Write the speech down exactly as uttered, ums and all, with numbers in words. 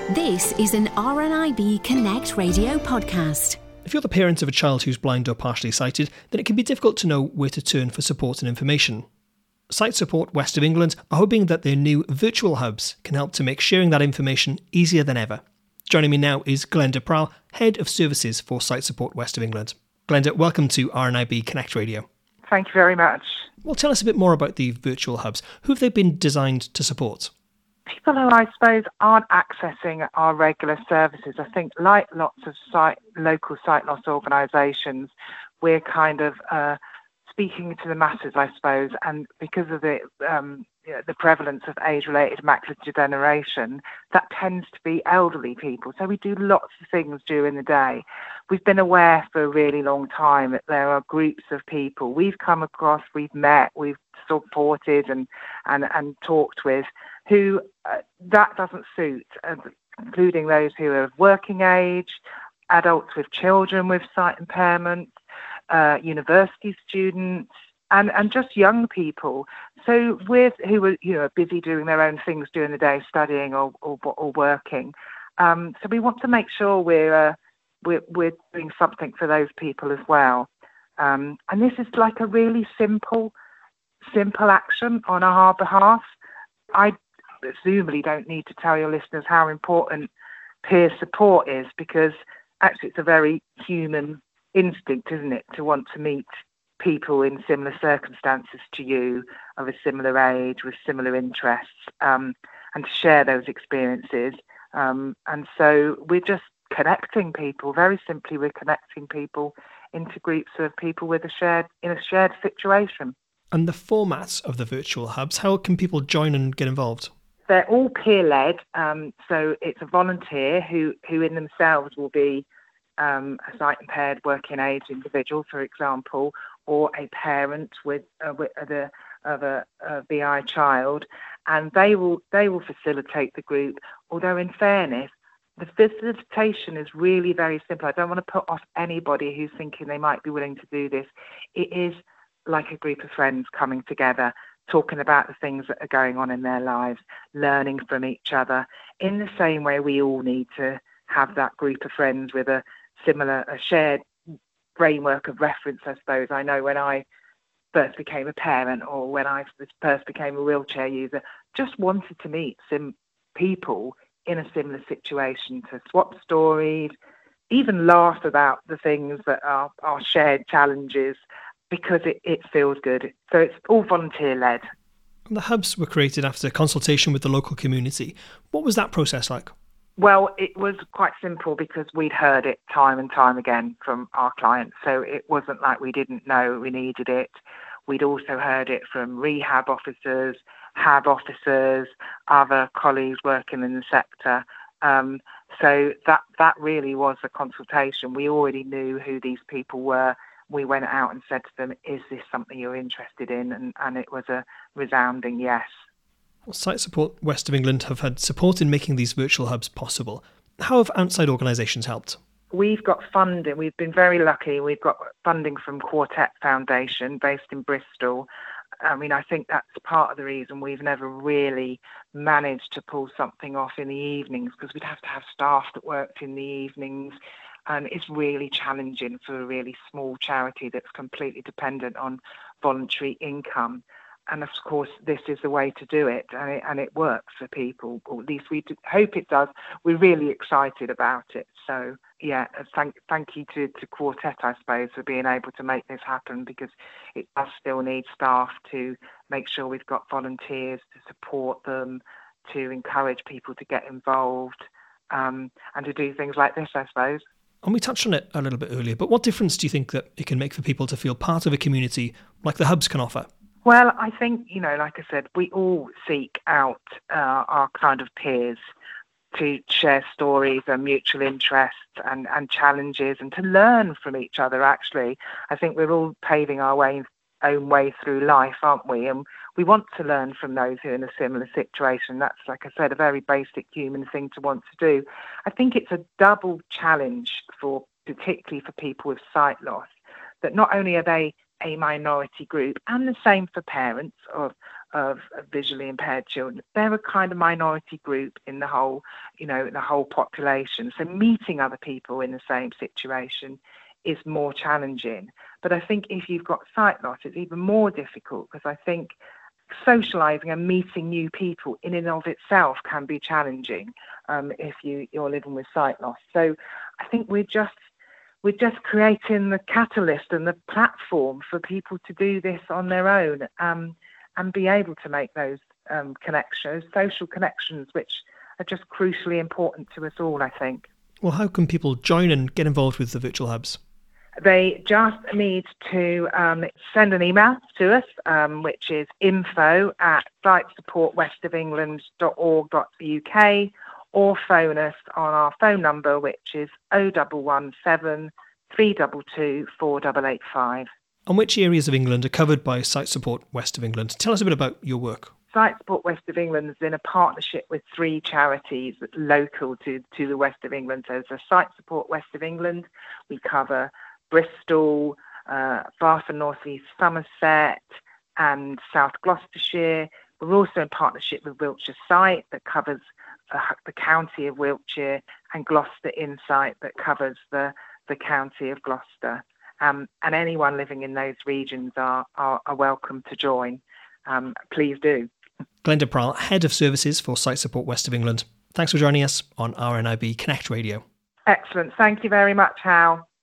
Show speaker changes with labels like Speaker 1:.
Speaker 1: This is an R N I B Connect radio podcast.
Speaker 2: If you're the parent of a child who's blind or partially sighted, then it can be difficult to know where to turn for support and information. Sight Support West of England are hoping that their new virtual hubs can help to make sharing that information easier than ever. Joining me now is Glenda Prall, Head of Services for Sight Support West of England. Glenda, welcome to R N I B Connect Radio.
Speaker 3: Thank you very much.
Speaker 2: Well, tell us a bit more about the virtual hubs. Who have they been designed to support?
Speaker 3: People who I suppose aren't accessing our regular services. I think like lots of sight, local sight loss organisations, we're kind of uh, speaking to the masses, I suppose, and because of the um, you know, the prevalence of age-related macular degeneration, that tends to be elderly people. So we do lots of things during the day. We've been aware for a really long time that there are groups of people we've come across, we've met, we've supported and and, and talked with who uh, that doesn't suit, uh, including those who are of working age, adults with children with sight impairment, uh, university students, and, and just young people. So with who are you know busy doing their own things during the day, studying or or, or working. Um, so we want to make sure we're, uh, we're we're doing something for those people as well. Um, and this is like a really simple simple action on our behalf. I presumably don't need to tell your listeners how important peer support is, because actually it's a very human instinct, isn't it, to want to meet people in similar circumstances to you, of a similar age, with similar interests, um, and to share those experiences. Um, and so we're just connecting people. Very simply, we're connecting people into groups of people with a shared in a shared situation.
Speaker 2: And the formats of the virtual hubs, how can people join and get involved?
Speaker 3: They're all peer-led, um, so it's a volunteer who, who in themselves will be um, a sight-impaired working age individual, for example, or a parent with, uh, with the, of a, a V I child, and they will they will facilitate the group. Although, in fairness, the facilitation is really very simple. I don't want to put off anybody who's thinking they might be willing to do this. It is like a group of friends coming together, talking about the things that are going on in their lives, learning from each other, in the same way we all need to have that group of friends with a similar, a shared framework of reference, I suppose. I know when I first became a parent, or when I first became a wheelchair user, just wanted to meet some people in a similar situation, to swap stories, even laugh about the things that are, are shared challenges, because it, it feels good. So it's all volunteer-led.
Speaker 2: The hubs were created after consultation with the local community. What was that process like?
Speaker 3: Well, it was quite simple, because we'd heard it time and time again from our clients. So it wasn't like we didn't know we needed it. We'd also heard it from rehab officers, H A B officers, other colleagues working in the sector. Um, so that, that really was a consultation. We already knew who these people were. We went out and said to them, is this something you're interested in? And, and it was a resounding yes.
Speaker 2: Well, Sight Support West of England have had support in making these virtual hubs possible. How have outside organisations helped?
Speaker 3: We've got funding. We've been very lucky. We've got funding from Quartet Foundation, based in Bristol. I mean, I think that's part of the reason we've never really managed to pull something off in the evenings, because we'd have to have staff that worked in the evenings. And it's really challenging for a really small charity that's completely dependent on voluntary income. And of course, this is the way to do it, and it, and it works for people, or at least we do, hope it does. We're really excited about it. So, yeah, thank thank you to, to Quartet, I suppose, for being able to make this happen, because it does still need staff to make sure we've got volunteers to support them, to encourage people to get involved, um, and to do things like this, I suppose.
Speaker 2: And we touched on it a little bit earlier, but what difference do you think that it can make for people to feel part of a community like the hubs can offer?
Speaker 3: Well, I think, you know, like I said, we all seek out uh, our kind of peers to share stories and mutual interests and, and challenges, and to learn from each other, actually. I think we're all paving our way, own way through life, aren't we? And we want to learn from those who are in a similar situation. That's, like I said, a very basic human thing to want to do. I think it's a double challenge, for particularly for people with sight loss, that not only are they a minority group, and the same for parents of of, of visually impaired children. They're a kind of minority group in the whole, you know, the whole population. So meeting other people in the same situation is more challenging. But I think if you've got sight loss, it's even more difficult, because I think socialising and meeting new people in and of itself can be challenging um, if you, you're living with sight loss. So I think we're just we're just creating the catalyst and the platform for people to do this on their own um, and be able to make those um, connections, social connections, which are just crucially important to us all, I think.
Speaker 2: Well, how can people join and get involved with the virtual hubs?
Speaker 3: They just need to um, send an email to us, um, which is info at sight support west of england dot org dot U K, or phone us on our phone number, which is oh one one seven, three two two, four eight eight five.
Speaker 2: And which areas of England are covered by Sight Support West of England? Tell us a bit about your work.
Speaker 3: Sight Support West of England is in a partnership with three charities local to, to the West of England. So there's a Sight Support West of England. We cover Bristol, uh, Bath and North East Somerset, and South Gloucestershire. We're also in partnership with Wiltshire Sight that covers uh, the county of Wiltshire, and Gloucester Insight that covers the, the county of Gloucester. Um, and anyone living in those regions are, are, are welcome to join. Um, please do.
Speaker 2: Glenda Prall, Head of Services for Sight Support West of England. Thanks for joining us on R N I B Connect Radio.
Speaker 3: Excellent. Thank you very much, Hal.